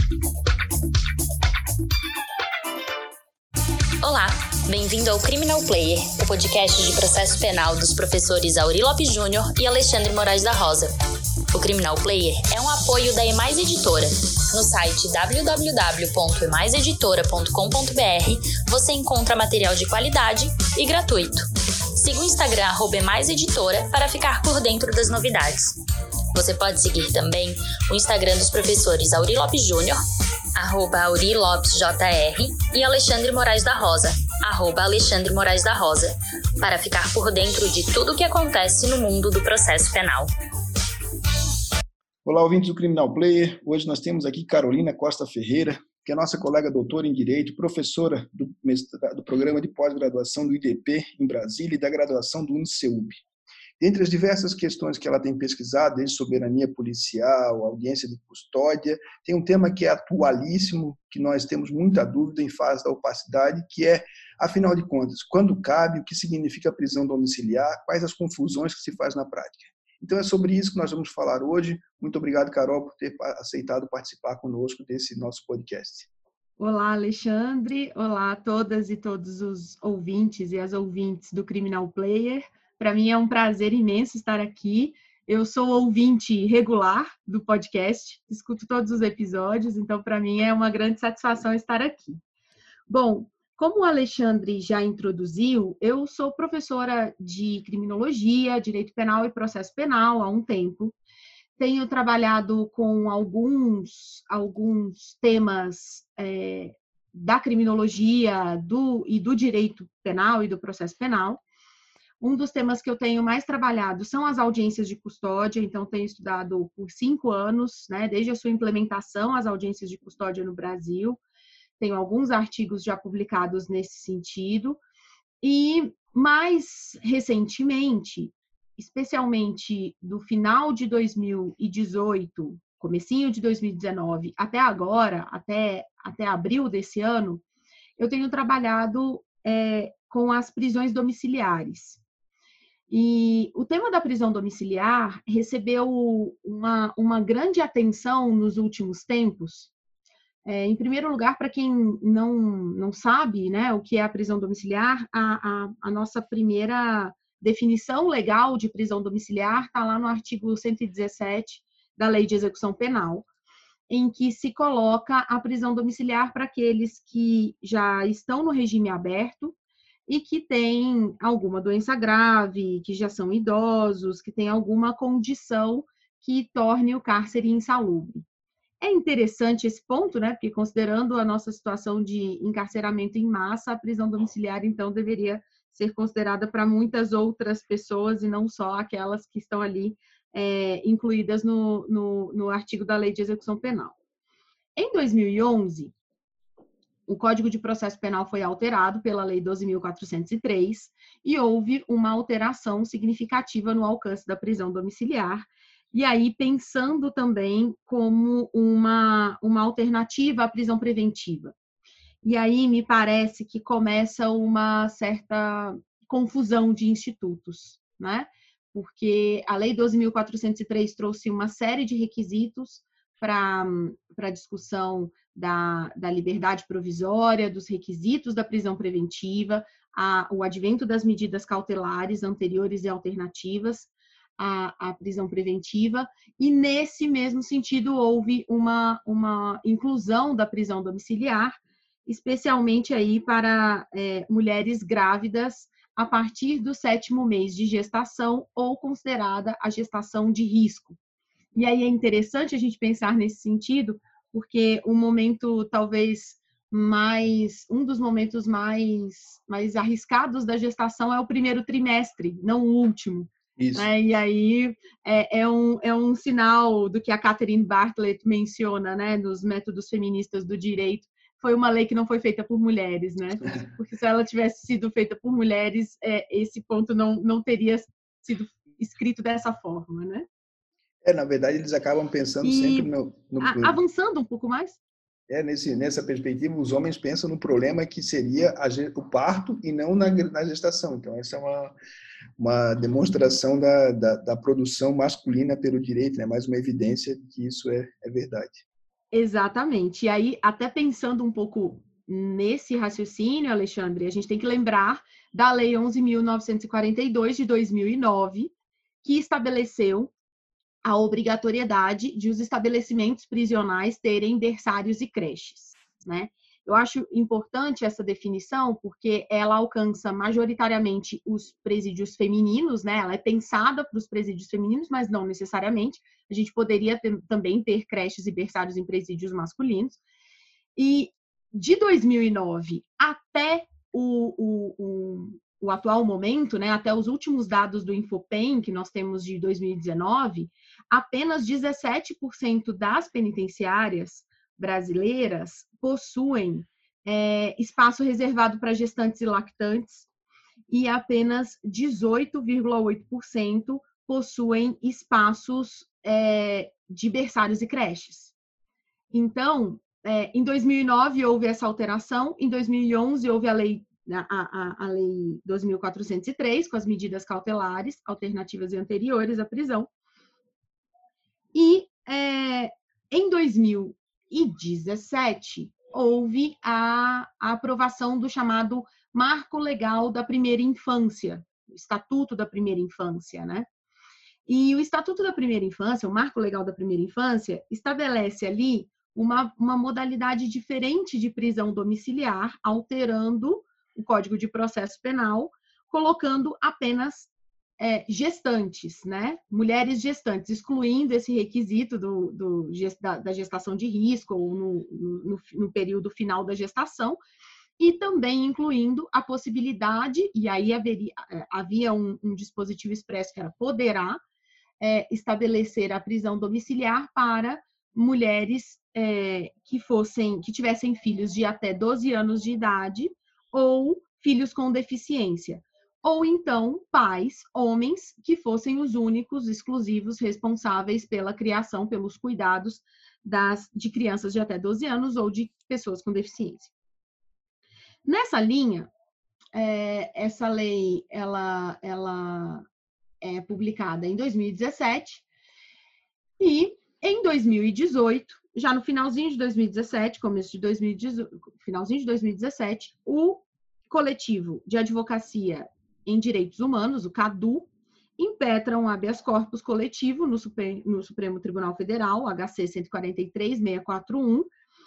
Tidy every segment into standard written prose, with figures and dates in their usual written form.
Olá, bem-vindo ao Criminal Player, o podcast de processo penal dos professores Aurí Lopes Júnior e Alexandre Moraes da Rosa. O Criminal Player é um apoio da Emais Editora. No site www.emaiseditora.com.br você encontra material de qualidade e gratuito. Siga o Instagram @emaiseditora para ficar por dentro das novidades. Você pode seguir também o Instagram dos professores Aurí Lopes Júnior, @AuríLopesJR, e Alexandre Moraes da Rosa, @Alexandre Moraes da Rosa, para ficar por dentro de tudo o que acontece no mundo do processo penal. Olá, ouvintes do Criminal Player. Hoje nós temos aqui Carolina Costa Ferreira, que é nossa colega doutora em Direito, professora do programa de pós-graduação do IDP em Brasília e da graduação do UniCeub. Dentre as diversas questões que ela tem pesquisado, desde soberania policial, audiência de custódia, tem um tema que é atualíssimo, que nós temos muita dúvida em face da opacidade, que é, afinal de contas, quando cabe, o que significa prisão domiciliar, quais as confusões que se faz na prática. Então é sobre isso que nós vamos falar hoje. Muito obrigado, Carol, por ter aceitado participar conosco desse nosso podcast. Olá, Alexandre. Olá a todas e todos os ouvintes e as ouvintes do Criminal Player. Para mim é um prazer imenso estar aqui. Eu sou ouvinte regular do podcast, escuto todos os episódios, então para mim é uma grande satisfação estar aqui. Bom, como o Alexandre já introduziu, eu sou professora de criminologia, direito penal e processo penal há um tempo. Tenho trabalhado com alguns temas da criminologia e do direito penal e do processo penal. Um dos temas que eu tenho mais trabalhado são as audiências de custódia, então tenho estudado por 5 anos, né, desde a sua implementação, as audiências de custódia no Brasil. Tenho alguns artigos já publicados nesse sentido. E, mais recentemente, especialmente do final de 2018, comecinho de 2019, até agora, até abril desse ano, eu tenho trabalhado com as prisões domiciliares. E o tema da prisão domiciliar recebeu uma grande atenção nos últimos tempos. Em primeiro lugar, para quem não sabe, né, o que é a prisão domiciliar, a nossa primeira definição legal de prisão domiciliar está lá no artigo 117 da Lei de Execução Penal, em que se coloca a prisão domiciliar para aqueles que já estão no regime aberto e que têm alguma doença grave, que já são idosos, que têm alguma condição que torne o cárcere insalubre. É interessante esse ponto, né? Porque considerando a nossa situação de encarceramento em massa, a prisão domiciliar, então, deveria ser considerada para muitas outras pessoas e não só aquelas que estão ali incluídas no artigo da Lei de Execução Penal. Em 2011, o Código de Processo Penal foi alterado pela Lei 12.403 e houve uma alteração significativa no alcance da prisão domiciliar. E aí, pensando também como uma alternativa à prisão preventiva. E aí, me parece que começa uma certa confusão de institutos, né? Porque a Lei 12.403 trouxe uma série de requisitos para a discussão da liberdade provisória, dos requisitos da prisão preventiva, o advento das medidas cautelares anteriores e alternativas, a prisão preventiva, e nesse mesmo sentido houve uma inclusão da prisão domiciliar, especialmente aí para mulheres grávidas a partir do 7º mês de gestação ou considerada a gestação de risco. E aí é interessante a gente pensar nesse sentido, porque um momento talvez um dos momentos mais arriscados da gestação é o primeiro trimestre, não o último. Isso. E aí é um sinal do que a Catherine Bartlett menciona, né, nos métodos feministas do direito. Foi uma lei que não foi feita por mulheres, né? Porque se ela tivesse sido feita por mulheres, esse ponto não teria sido escrito dessa forma, né? Na verdade, eles acabam pensando sempre no... Avançando um pouco mais? Nessa perspectiva, os homens pensam no problema que seria o parto e não na gestação. Então, essa é uma demonstração da produção masculina pelo direito, né? Mais uma evidência de que isso é verdade. Exatamente. E aí, até pensando um pouco nesse raciocínio, Alexandre, a gente tem que lembrar da Lei 11.942 de 2009, que estabeleceu a obrigatoriedade de os estabelecimentos prisionais terem berçários e creches, né? Eu acho importante essa definição porque ela alcança majoritariamente os presídios femininos, né? Ela é pensada para os presídios femininos, mas não necessariamente. A gente poderia também ter creches e berçários em presídios masculinos. E de 2009 até o atual momento, né, até os últimos dados do Infopem, que nós temos de 2019, apenas 17% das penitenciárias brasileiras possuem espaço reservado para gestantes e lactantes e apenas 18,8% possuem espaços de berçários e creches. Então, em 2009 houve essa alteração, em 2011 houve a lei 2.403, com as medidas cautelares, alternativas e anteriores à prisão. E em 2017 houve a aprovação do chamado Marco Legal da Primeira Infância, o Estatuto da Primeira Infância, né? E o Estatuto da Primeira Infância, o Marco Legal da Primeira Infância, estabelece ali uma modalidade diferente de prisão domiciliar, alterando o Código de Processo Penal, colocando apenas gestantes, né? Mulheres gestantes, excluindo esse requisito da gestação de risco ou no período final da gestação, e também incluindo a possibilidade, e aí havia um dispositivo expresso que era poderá estabelecer a prisão domiciliar para mulheres que tivessem filhos de até 12 anos de idade ou filhos com deficiência. Ou então, pais, homens, que fossem os únicos, exclusivos, responsáveis pela criação, pelos cuidados de crianças de até 12 anos ou de pessoas com deficiência. Nessa linha, essa lei, ela é publicada em 2017 e em 2018, já no finalzinho de 2017, começo de 2018, finalzinho de 2017, o Coletivo de Advocacia em Direitos Humanos, o CADU, impetra um habeas corpus coletivo no Supremo Tribunal Federal, HC 143.641,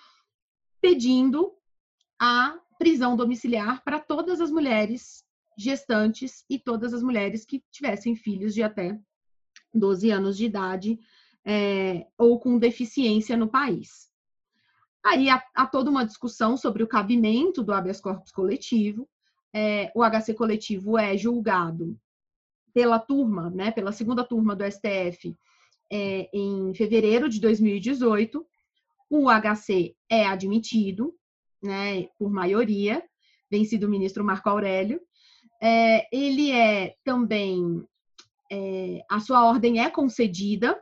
pedindo a prisão domiciliar para todas as mulheres gestantes e todas as mulheres que tivessem filhos de até 12 anos de idade ou com deficiência no país. Aí há toda uma discussão sobre o cabimento do habeas corpus coletivo. O HC coletivo é julgado pela turma, né, pela segunda turma do STF em fevereiro de 2018. O HC é admitido, né, por maioria, vencido o ministro Marco Aurélio. Ele também, a sua ordem é concedida,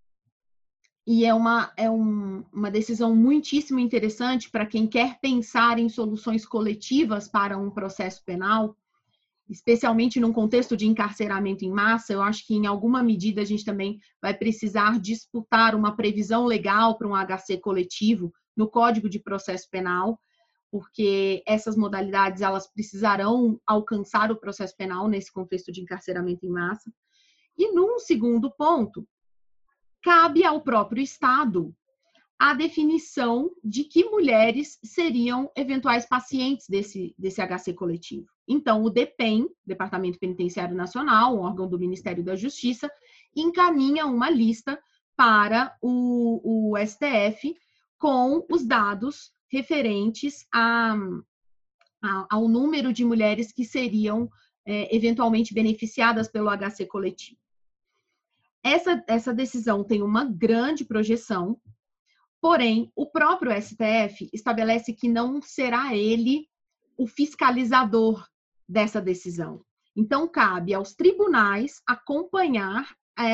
e é uma decisão muitíssimo interessante para quem quer pensar em soluções coletivas para um processo penal, especialmente num contexto de encarceramento em massa. Eu acho que, em alguma medida, a gente também vai precisar disputar uma previsão legal para um HC coletivo no Código de Processo Penal, porque essas modalidades elas precisarão alcançar o processo penal nesse contexto de encarceramento em massa. E, num segundo ponto, cabe ao próprio Estado a definição de que mulheres seriam eventuais pacientes desse HC coletivo. Então, o DPEM, Departamento Penitenciário Nacional, um órgão do Ministério da Justiça, encaminha uma lista para o STF com os dados referentes ao número de mulheres que seriam eventualmente beneficiadas pelo HC coletivo. Essa decisão tem uma grande projeção, porém, o próprio STF estabelece que não será ele o fiscalizador dessa decisão. Então, cabe aos tribunais acompanhar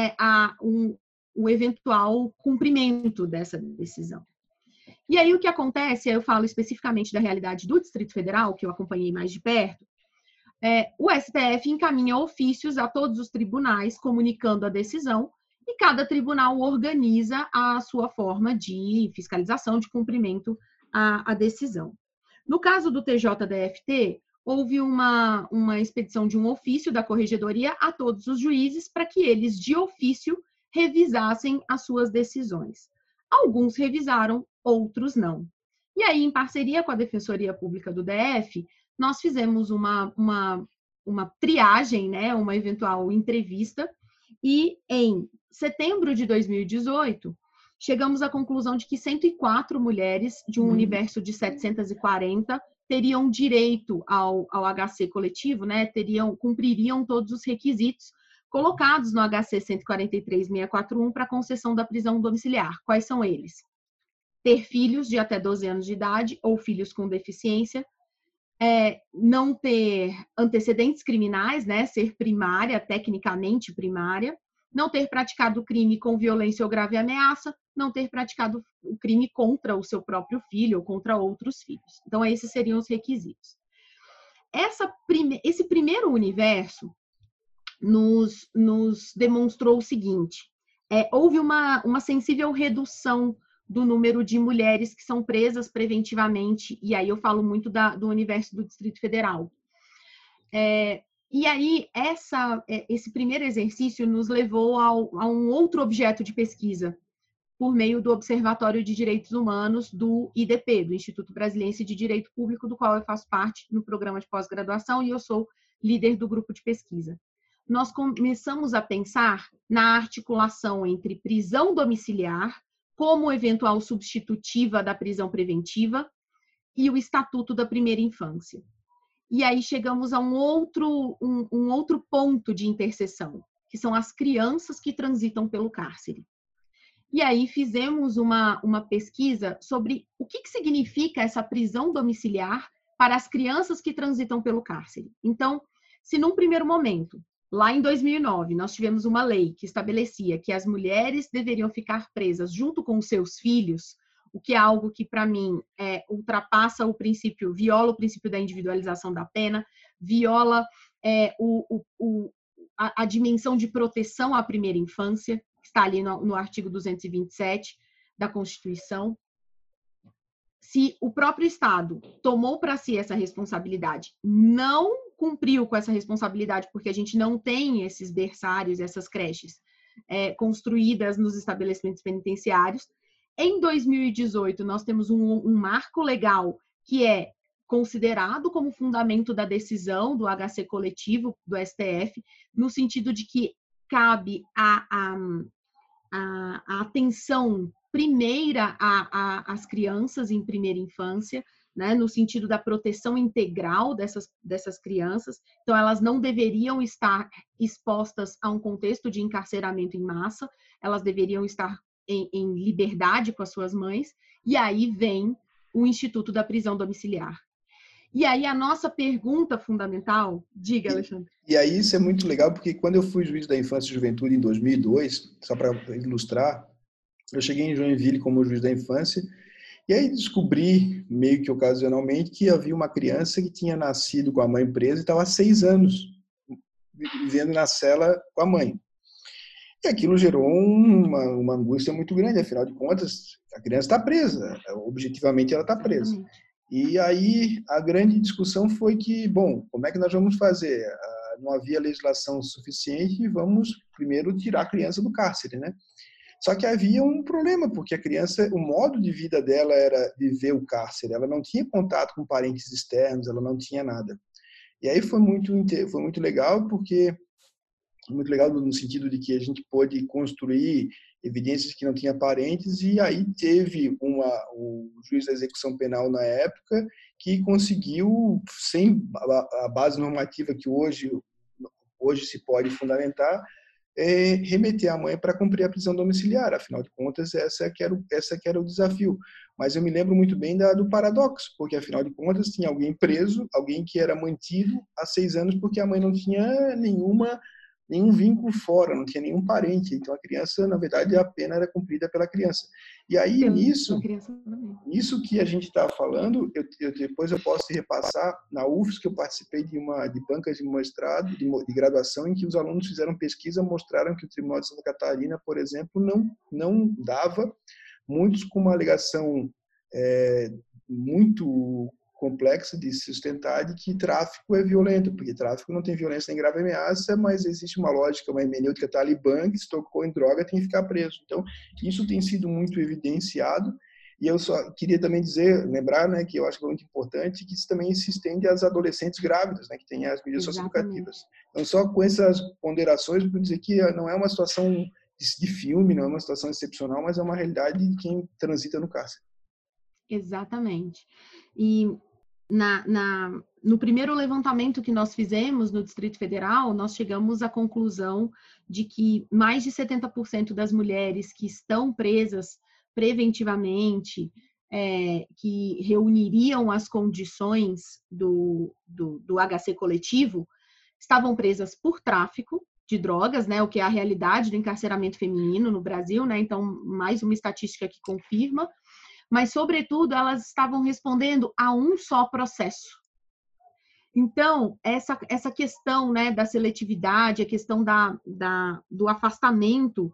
o eventual cumprimento dessa decisão. E aí, o que acontece, eu falo especificamente da realidade do Distrito Federal, que eu acompanhei mais de perto, o STF encaminha ofícios a todos os tribunais comunicando a decisão e cada tribunal organiza a sua forma de fiscalização, de cumprimento à decisão. No caso do TJDFT, houve uma expedição de um ofício da Corregedoria a todos os juízes para que eles, de ofício, revisassem as suas decisões. Alguns revisaram, outros não. E aí, em parceria com a Defensoria Pública do DF, nós fizemos uma triagem, né, uma eventual entrevista, e em setembro de 2018, chegamos à conclusão de que 104 mulheres de um universo de 740 teriam direito ao HC coletivo, né, cumpririam todos os requisitos colocados no HC 143.641 para concessão da prisão domiciliar. Quais são eles? Ter filhos de até 12 anos de idade ou filhos com deficiência, não ter antecedentes criminais, né, ser primária, tecnicamente primária, não ter praticado crime com violência ou grave ameaça, não ter praticado o crime contra o seu próprio filho ou contra outros filhos. Então, esses seriam os requisitos. Esse primeiro universo nos demonstrou o seguinte: houve uma sensível redução do número de mulheres que são presas preventivamente, e aí eu falo muito do universo do Distrito Federal. E aí, esse primeiro exercício nos levou a um outro objeto de pesquisa, por meio do Observatório de Direitos Humanos do IDP, do Instituto Brasiliense de Direito Público, do qual eu faço parte no programa de pós-graduação, e eu sou líder do grupo de pesquisa. Nós começamos a pensar na articulação entre prisão domiciliar, como eventual substitutiva da prisão preventiva, e o Estatuto da Primeira Infância. E aí chegamos a um outro ponto de interseção, que são as crianças que transitam pelo cárcere. E aí fizemos uma pesquisa sobre o que significa essa prisão domiciliar para as crianças que transitam pelo cárcere. Então, se num primeiro momento, lá em 2009, nós tivemos uma lei que estabelecia que as mulheres deveriam ficar presas junto com os seus filhos, o que é algo que, para mim, ultrapassa viola o princípio da individualização da pena, viola a dimensão de proteção à primeira infância, que está ali no artigo 227 da Constituição. Se o próprio Estado tomou para si essa responsabilidade, não cumpriu com essa responsabilidade, porque a gente não tem esses berçários, essas creches construídas nos estabelecimentos penitenciários. Em 2018, nós temos um marco legal que é considerado como fundamento da decisão do HC coletivo do STF, no sentido de que cabe a atenção primeira às crianças em primeira infância, né, no sentido da proteção integral dessas crianças. Então, elas não deveriam estar expostas a um contexto de encarceramento em massa, elas deveriam estar em liberdade com as suas mães, e aí vem o Instituto da Prisão Domiciliar. E aí a nossa pergunta fundamental, diga, Alexandre. E aí isso é muito legal, porque quando eu fui juiz da Infância e Juventude em 2002, só para ilustrar, eu cheguei em Joinville como juiz da infância, e aí descobri, meio que ocasionalmente, que havia uma criança que tinha nascido com a mãe presa e estava há 6 anos vivendo na cela com a mãe. E aquilo gerou uma angústia muito grande, afinal de contas, a criança está presa, objetivamente ela está presa. E aí a grande discussão foi que, bom, como é que nós vamos fazer? Não havia legislação suficiente e vamos primeiro tirar a criança do cárcere, né? Só que havia um problema, porque a criança, o modo de vida dela era viver o cárcere, ela não tinha contato com parentes externos, ela não tinha nada. E aí foi muito legal, porque muito legal no sentido de que a gente pôde construir evidências que não tinha parentes, e aí teve o juiz da execução penal na época que conseguiu, sem a base normativa que hoje se pode fundamentar, remeter a mãe para cumprir a prisão domiciliar. Afinal de contas, essa que era o desafio. Mas eu me lembro muito bem do paradoxo, porque afinal de contas tinha alguém preso, alguém que era mantido há 6 anos porque a mãe não tinha nenhuma nenhum vínculo fora, não tinha nenhum parente. Então, a criança, na verdade, a pena era cumprida pela criança. E aí, nisso que a gente está falando, depois eu posso repassar na UFS, que eu participei de bancas de mestrado, de graduação, em que os alunos fizeram pesquisa, mostraram que o Tribunal de Santa Catarina, por exemplo, não dava, muitos com uma alegação muito complexa de sustentar, de que tráfico é violento, porque tráfico não tem violência nem grave ameaça, mas existe uma lógica, uma hermenêutica talibã, que se tocou em droga tem que ficar preso. Então, isso tem sido muito evidenciado, e eu só queria também lembrar, né, que eu acho que é muito importante, que isso também se estende às adolescentes grávidas, né, que têm as medidas socioeducativas. Então, só com essas ponderações, eu vou dizer que não é uma situação de filme, não é uma situação excepcional, mas é uma realidade de quem transita no cárcere. Exatamente. E no primeiro levantamento que nós fizemos no Distrito Federal, nós chegamos à conclusão de que mais de 70% das mulheres que estão presas preventivamente, que reuniriam as condições do HC coletivo, estavam presas por tráfico de drogas, né, o que é a realidade do encarceramento feminino no Brasil, né, então mais uma estatística que confirma, mas, sobretudo, elas estavam respondendo a um só processo. Então, essa questão, né, da seletividade, a questão do afastamento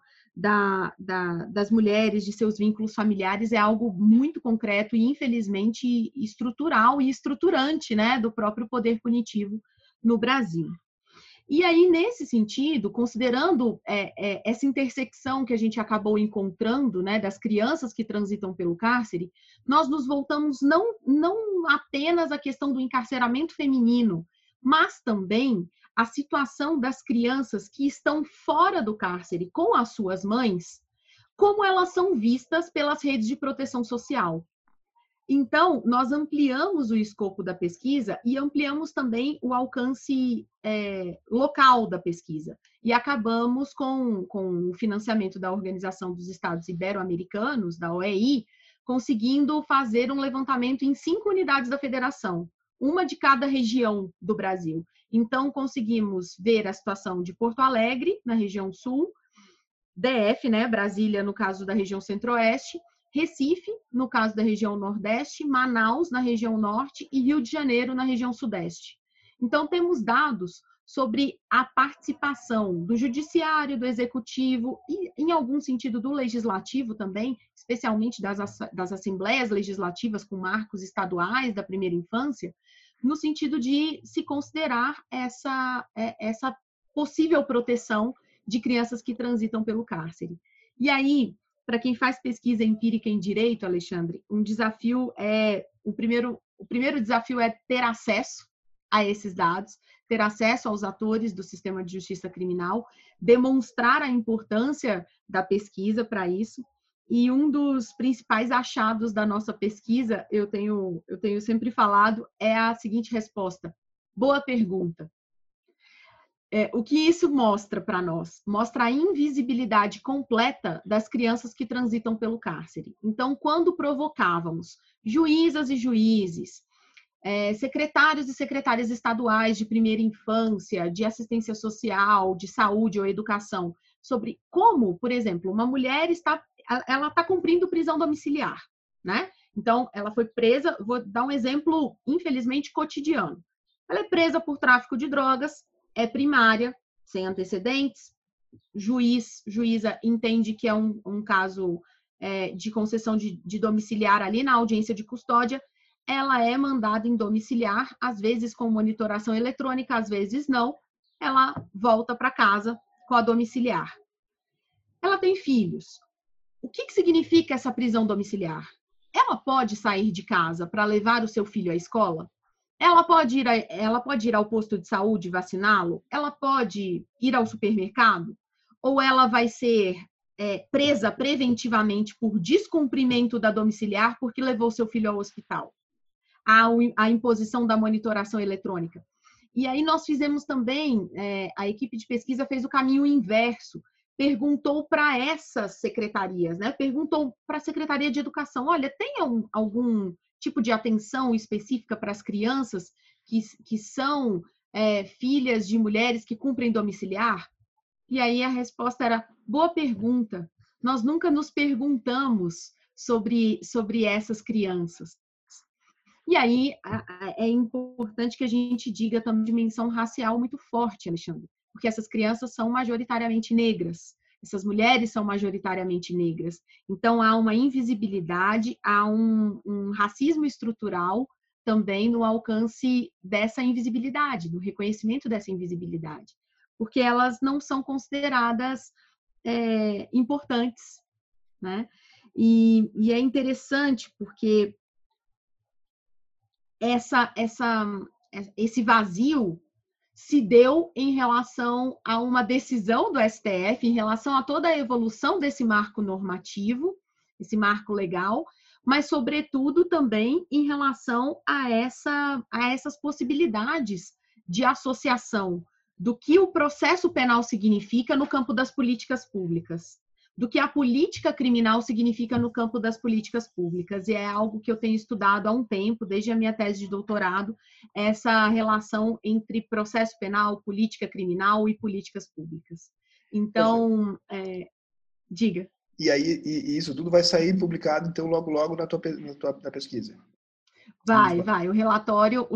das mulheres de seus vínculos familiares é algo muito concreto e, infelizmente, estrutural e estruturante, né, do próprio poder punitivo no Brasil. E aí, nesse sentido, considerando essa intersecção que a gente acabou encontrando, né, das crianças que transitam pelo cárcere, nós nos voltamos não apenas à questão do encarceramento feminino, mas também a situação das crianças que estão fora do cárcere com as suas mães, como elas são vistas pelas redes de proteção social. Então, nós ampliamos o escopo da pesquisa e ampliamos também o alcance local da pesquisa. E acabamos com o financiamento da Organização dos Estados Ibero-Americanos, da OEI, conseguindo fazer um levantamento em 5 unidades da federação, uma de cada região do Brasil. Então, conseguimos ver a situação de Porto Alegre, na região sul, DF, né, Brasília, no caso da região centro-oeste, Recife, no caso da região nordeste, Manaus, na região norte, e Rio de Janeiro, na região sudeste. Então, temos dados sobre a participação do judiciário, do executivo e, em algum sentido, do legislativo também, especialmente das assembleias legislativas com marcos estaduais da primeira infância, no sentido de se considerar essa possível proteção de crianças que transitam pelo cárcere. E aí, para quem faz pesquisa empírica em direito, Alexandre, o primeiro desafio é ter acesso a esses dados, ter acesso aos atores do sistema de justiça criminal, demonstrar a importância da pesquisa para isso. E um dos principais achados da nossa pesquisa, eu tenho sempre falado, é a seguinte resposta: boa pergunta. O que isso mostra para nós? Mostra a invisibilidade completa das crianças que transitam pelo cárcere. Então, quando provocávamos juízas e juízes, secretários e secretárias estaduais de primeira infância, de assistência social, de saúde ou educação, sobre como, por exemplo, uma mulher está cumprindo prisão domiciliar, né? Então, ela foi presa, vou dar um exemplo, infelizmente, cotidiano. Ela é presa por tráfico de drogas, é primária, sem antecedentes, juíza entende que é um caso de concessão de domiciliar ali na audiência de custódia, ela é mandada em domiciliar, às vezes com monitoração eletrônica, às vezes não, ela volta para casa com a domiciliar. Ela tem filhos. O que significa essa prisão domiciliar? Ela pode sair de casa para levar o seu filho à escola? Ela pode ir ao posto de saúde vaciná-lo? Ela pode ir ao supermercado? Ou ela vai ser presa preventivamente por descumprimento da domiciliar porque levou seu filho ao hospital? A imposição da monitoração eletrônica. E aí nós fizemos também, a equipe de pesquisa fez o caminho inverso, perguntou para essas secretarias, né? Perguntou para a Secretaria de Educação, olha, tem algum tipo de atenção específica para as crianças que são filhas de mulheres que cumprem domiciliar? E aí a resposta era: boa pergunta. Nós nunca nos perguntamos sobre essas crianças. E aí é importante que a gente diga também dimensão racial muito forte, Alexandre, porque essas crianças são majoritariamente negras, essas mulheres são majoritariamente negras. Então há uma invisibilidade, há um racismo estrutural também no alcance dessa invisibilidade, do reconhecimento dessa invisibilidade, porque elas não são consideradas importantes, né? E é interessante porque esse vazio se deu em relação a uma decisão do STF, em relação a toda a evolução desse marco normativo, esse marco legal, mas, sobretudo, também em relação a essas possibilidades de associação do que o processo penal significa no campo das políticas públicas, do que a política criminal significa no campo das políticas públicas. E é algo que eu tenho estudado há um tempo, desde a minha tese de doutorado, essa relação entre processo penal, política criminal e políticas públicas. Então, diga. E aí, isso tudo vai sair publicado, então, logo na tua pesquisa? Vai. O relatório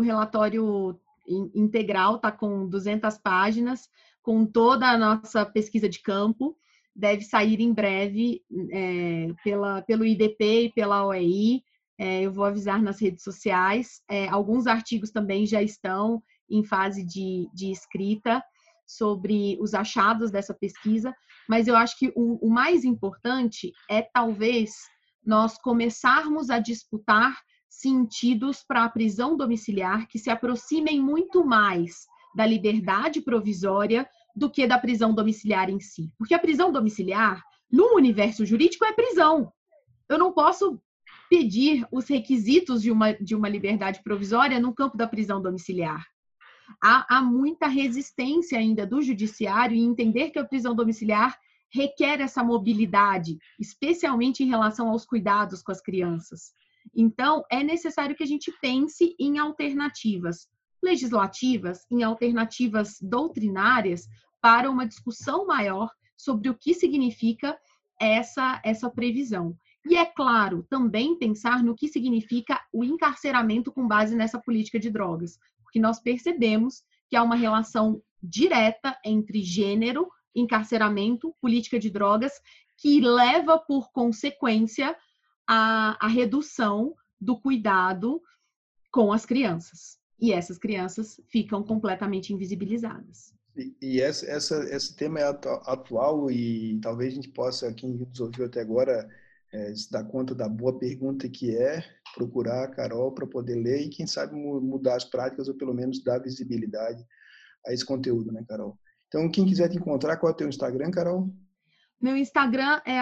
integral está com 200 páginas, com toda a nossa pesquisa de campo. Deve sair em breve pelo IDP e pela OEI. Eu vou avisar nas redes sociais. Alguns artigos também já estão em fase de escrita sobre os achados dessa pesquisa, mas eu acho que o mais importante é, talvez, nós começarmos a disputar sentidos para a prisão domiciliar que se aproximem muito mais da liberdade provisória do que da prisão domiciliar em si. Porque a prisão domiciliar, no universo jurídico, é prisão. Eu não posso pedir os requisitos de uma liberdade provisória no campo da prisão domiciliar. Há muita resistência ainda do judiciário em entender que a prisão domiciliar requer essa mobilidade, especialmente em relação aos cuidados com as crianças. Então, é necessário que a gente pense em alternativas legislativas, em alternativas doutrinárias para uma discussão maior sobre o que significa essa previsão. E, é claro, também pensar no que significa o encarceramento com base nessa política de drogas, porque nós percebemos que há uma relação direta entre gênero, encarceramento, política de drogas, que leva por consequência a redução do cuidado com as crianças. E essas crianças ficam completamente invisibilizadas. E esse tema é atual e talvez a gente possa, quem nos ouviu até agora, se dar conta da boa pergunta que é procurar a Carol para poder ler e, quem sabe, mudar as práticas ou pelo menos dar visibilidade a esse conteúdo, né, Carol? Então, quem quiser te encontrar, qual é o teu Instagram, Carol? Meu Instagram é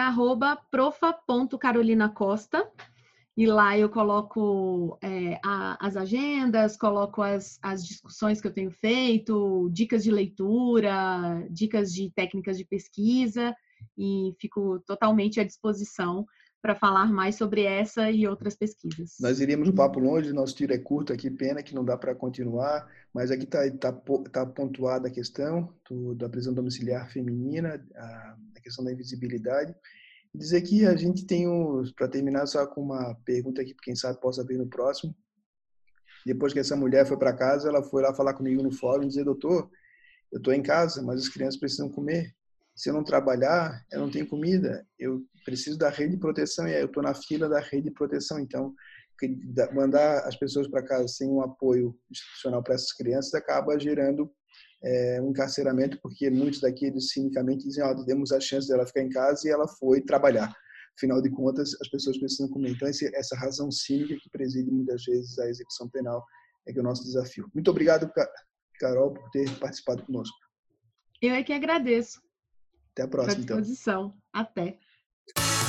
@profa.carolinacosta. E lá eu coloco as agendas, coloco as discussões que eu tenho feito, dicas de leitura, dicas de técnicas de pesquisa, e fico totalmente à disposição para falar mais sobre essa e outras pesquisas. Nós iríamos um papo longe, nosso tiro é curto aqui, pena que não dá para continuar, mas aqui tá pontuada a questão da prisão domiciliar feminina, a questão da invisibilidade. Dizer que a gente tem, para terminar, só com uma pergunta aqui, quem sabe possa ver no próximo. Depois que essa mulher foi para casa, ela foi lá falar comigo no fórum e dizer: doutor, eu estou em casa, mas as crianças precisam comer. Se eu não trabalhar, eu não tenho comida. Eu preciso da rede de proteção e eu estou na fila da rede de proteção. Então, mandar as pessoas para casa sem um apoio institucional para essas crianças acaba gerando um encarceramento, porque muitos daqui, eles cinicamente dizem: demos a chance dela ficar em casa e ela foi trabalhar. Afinal de contas, as pessoas precisam comer. Então, essa razão cínica que preside muitas vezes a execução penal é que é o nosso desafio. Muito obrigado, Carol, por ter participado conosco. Eu é que agradeço. Até a próxima, então. À disposição. Até.